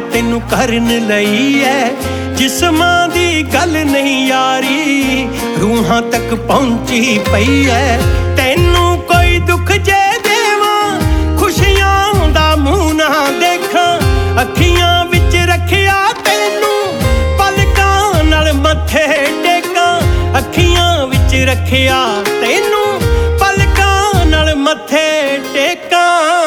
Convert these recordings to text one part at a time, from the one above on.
ਤੈਨੂੰ ਕਰਨ ਲਈ ਐ। ਜਿਸਮਾਂ ਦੀ ਗੱਲ ਨਹੀਂ ਯਾਰੀ, ਰੂਹਾਂ ਤੱਕ ਪਹੁੰਚੀ ਪਈ ਐ। ਤੈਨੂੰ ਕੋਈ ਦੁੱਖ ਜੇ ਦੇਵਾਂ, ਖੁਸ਼ੀਆਂ ਦਾ ਮੂੰਹ ਨਾ ਦੇਖਾਂ। ਅੱਖੀਆਂ ਵਿੱਚ ਰੱਖਿਆ ਤੈਨੂੰ, ਪਲਕਾਂ ਨਾਲ ਮੱਥੇ ਟੇਕਾਂ। ਅੱਖੀਆਂ ਵਿੱਚ ਰੱਖਿਆ ਤੈਨੂੰ, ਪਲਕਾਂ ਨਾਲ ਮੱਥੇ ਟੇਕਾਂ।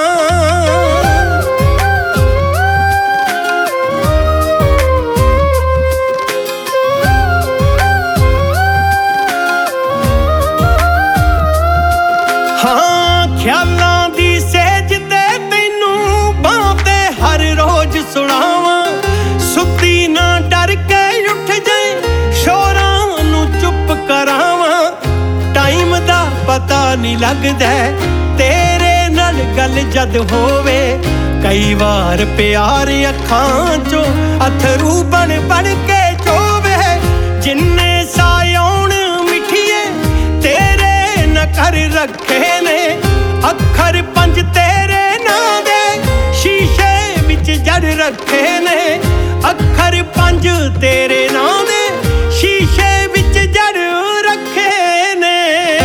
ਖਿਆਲਾਂ ਦੀ ਸੇਜ ਤੇ ਤੈਨੂੰ ਬਾਂਹ ਤੇ ਹਰ ਰੋਜ਼ ਸੁਣਾਵਾਂ। ਸੁੱਤੀ ਨਾ ਡਰ ਕੇ ਉੱਠ ਜਾਏ, ਸ਼ੋਰਾਂ ਨੂੰ ਚੁੱਪ ਕਰਾਵਾਂ। ਟਾਈਮ ਦਾ ਪਤਾ ਨਹੀਂ ਲੱਗਦਾ ਤੇਰੇ ਨਾਲ ਗੱਲ ਜਦ ਹੋਵੇ। ਕਈ ਵਾਰ ਪਿਆਰ ਅੱਖਾਂ ਚੋਂ ਅਥਰੂ ਬਣ ਬਣ ਕੇ ਚੋਵੇ। ਜਿੰਨੇ ਸਾਹ ਆਉਣ ਮਿੱਠੀਏ ਤੇਰੇ ਨਾ ਕਰ ਰੱਖੇ ਨੇ। ਅੱਖਰ 5 ਤੇਰੇ ਨਾਂ ਦੇ ਸ਼ੀਸ਼ੇ ਵਿੱਚ ਜੜ ਰੱਖੇ ਨੇ। ਅੱਖਰ 5 ਤੇਰੇ ਨਾਂ ਦੇ ਸ਼ੀਸ਼ੇ ਵਿੱਚ ਜੜ ਰੱਖੇ ਨੇ।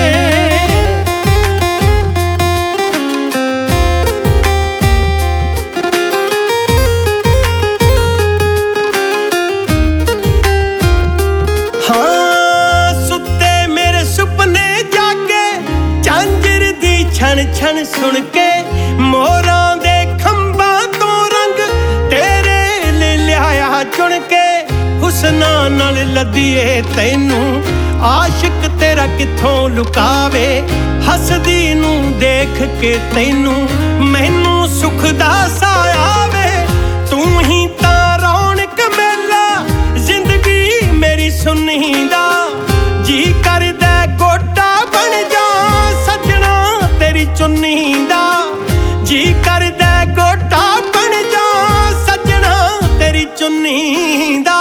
ਹਾਂ ਸੁੱਤੇ ਮੇਰੇ ਸੁਪਨੇ ਜਾਗੇ, ਝਾਂਜਰ ਦੀ ਛਣ ਛਣ ਸੁਣ ਕੇ। ਮੋਰਾਂ ਦੇ ਖੰਭਾਂ ਤੋਂ ਰੰਗ ਤੇਰੇ ਲਈ ਲਿਆਇਆ ਚੁਣ ਕੇ। ਹੁਸਨਾਂ ਨਾਲ ਲੱਦੀਏ ਤੈਨੂੰ, ਆਸ਼ਿਕ ਤੇਰਾ ਕਿੱਥੋਂ ਲੁਕਾਵੇ। ਹੱਸਦੀ ਨੂੰ ਦੇਖ ਕੇ ਤੈਨੂੰ, ਮੈਨੂੰ ਸੁੱਖ ਦਾ ਸਾਹ ਆਵੇ। ਤੂੰ ਹੀ ਤਾਂ ਰੌਣਕ ਮੇਲਾ, ਜ਼ਿੰਦਗੀ ਮੇਰੀ ਸੁਣੀ ਦਾ। ਜੀ ਕਰਦਾ ਗੋਟਾ ਬਣ ਜਾ ਸੱਜਣਾ ਤੇਰੀ ਚੁੰਨੀ ਦਾ। ਜੀ ਕਰਦਾ ਗੋਟਾ ਬਣ ਜਾ ਸੱਜਣਾ ਤੇਰੀ ਚੁੰਨੀ ਦਾ।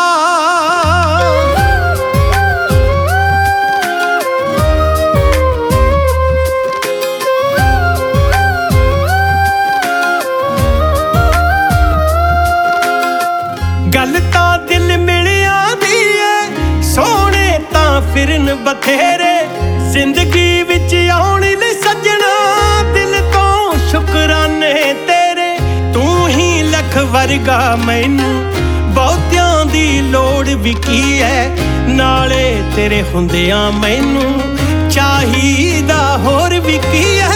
ਗੱਲ ਤਾਂ ਦਿਲ ਮਿਲਿਆ ਦੀ ਏ, ਸੋਹਣੇ ਤਾਂ ਫਿਰਨ ਬਥੇਰੇ। ਜ਼ਿੰਦਗੀ ਵਿੱਚ ਆਉਣ ਲਈ ਸੱਜਣਾ ਦਿਲ ਤੋਂ ਸ਼ੁਕਰਾਨੇ ਤੇਰੇ। ਤੂੰ ਹੀ ਲੱਖ ਵਰਗਾ ਮੈਨੂੰ, ਬਹੁਤਿਆਂ ਦੀ ਲੋੜ ਵੀ ਕੀ ਐ। ਨਾਲੇ ਤੇਰੇ ਹੁੰਦਿਆਂ ਮੈਨੂੰ ਚਾਹੀਦਾ ਹੋਰ ਵੀ ਕੀ ਐ।